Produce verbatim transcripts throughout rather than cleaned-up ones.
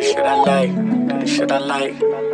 shit I like, the shit I like.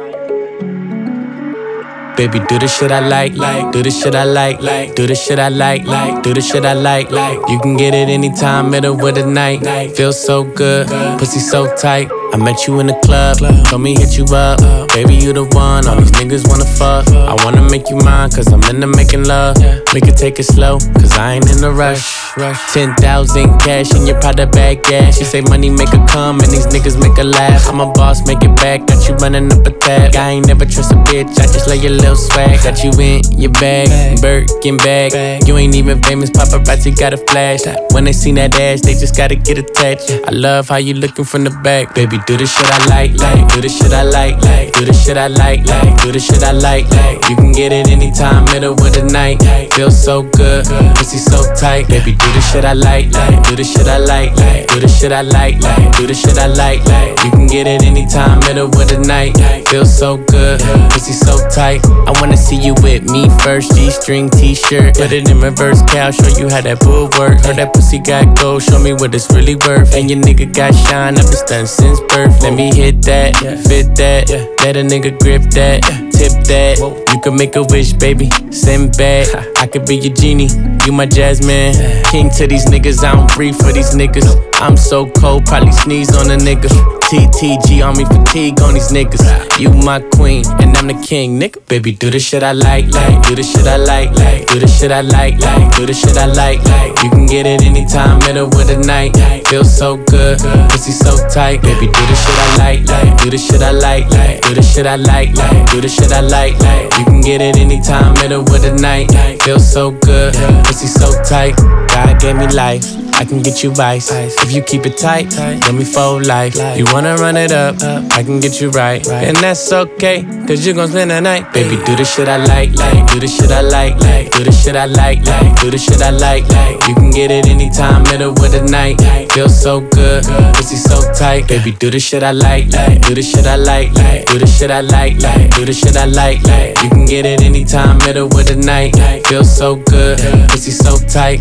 Baby, do the shit I like, like, do the shit I like, like, do the shit I like, like, do the shit I like, like. You can get it anytime, middle of the night. Feels so good, pussy so tight. I met you in the club, told me hit you up. Baby, you the one, all these niggas wanna fuck. I wanna make you mine, cause I'm into making love. We could take it slow, cause I ain't in a rush. Ten thousand cash in your Prada bag, yeah. She say money make her come, and these niggas make her laugh. I'm a boss, make it back, got you running up a tab. I ain't never trust a bitch, I just lay your little swag. Got you in your bag, Birkin bag. You ain't even famous, paparazzi got a flash. When they seen that ass, they just gotta get attached. I love how you looking from the back. Baby, do the shit I like, like, do the shit I like, like, do the shit I like, like, do the shit I like, like. You can get it anytime, middle of the night. Feels so good, pussy so tight. Baby, do the shit I like, like, do the shit I like, like, do the shit I like, like, do the shit I like, like. You can get it anytime, middle of the night. Feels so good, pussy so tight. I wanna see you with me first, G-string t-shirt. Put it in reverse, cow, show you how that bull work. Heard that pussy got gold, show me what it's really worth. And your nigga got shine, I've been stunning since birth. Let me hit that, fit that, let a nigga grip that, tip that. You can make a wish, baby, send back. I could be your genie, you my Jasmine. King to these niggas, I don't breathe for these niggas. I'm so cold, probably sneeze on a nigga. T T G on me, fatigue on these niggas. You my queen, and I'm the king, nigga. Baby, do the shit I like, like, do the shit I like, like, do the shit I like, like, do the shit I like, like. You can get it anytime, middle of the night. Feels so good, pussy so tight. Baby, do the shit I like, like, do the shit I like, like, do the shit I like, like, do the shit I like, like. You can get it anytime, middle of the night. Feels so good, pussy so tight. God gave me life, I can get you vice. If you keep it tight, let me fold life. You wanna run it up, I can get you right. And that's okay, cause you gon' spend the night. Baby, do the shit I like, like, do the shit I like, like, do the shit I like, like, do the shit I like, like. You can get it anytime, middle of the night. Feels so good, pussy so tight. Baby, do the shit I like, like, do the shit I like, like, do the shit I like, like, do the shit I like, like. You can get it anytime, middle of the night. Feels so good, pussy so tight.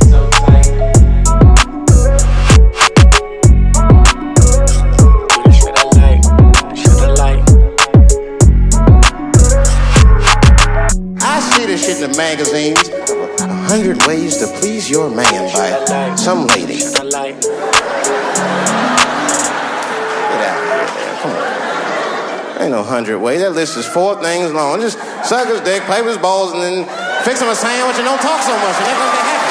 Shit in the magazines, A Hundred Ways to Please Your Man by some lady. Get out of here, come on. Ain't no hundred ways. That list is four things long. Just suck his dick, play with his balls, and then fix him a sandwich and don't talk so much. And everything happens.